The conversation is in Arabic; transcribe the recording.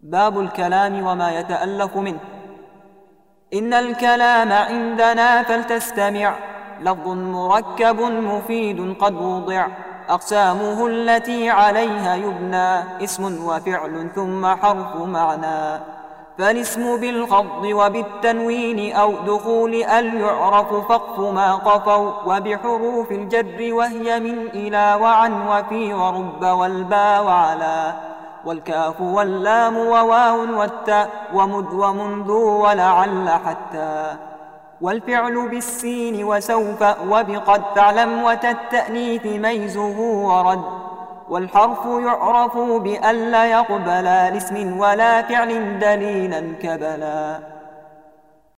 باب الكلام وما يتألف منه. إن الكلام عندنا فلتستمع، لفظ مركب مفيد قد وضع، أقسامه التي عليها يبنى، اسم وفعل ثم حرف معنى. فالاسم بالخفض وبالتنوين أو دخول ال يعرف فقف ما قفوا، وبحروف الجر وهي من إلى وعن وفي ورب والبا وعلى، والكاف واللام وواو والتاء ومد ومنذ ولعل حتى. والفعل بالسين وسوف وبقد فاعلم وتالتأنيث ميزه ورد. والحرف يعرف بأن لا يقبل لاسم ولا فعل دليلا كبلا.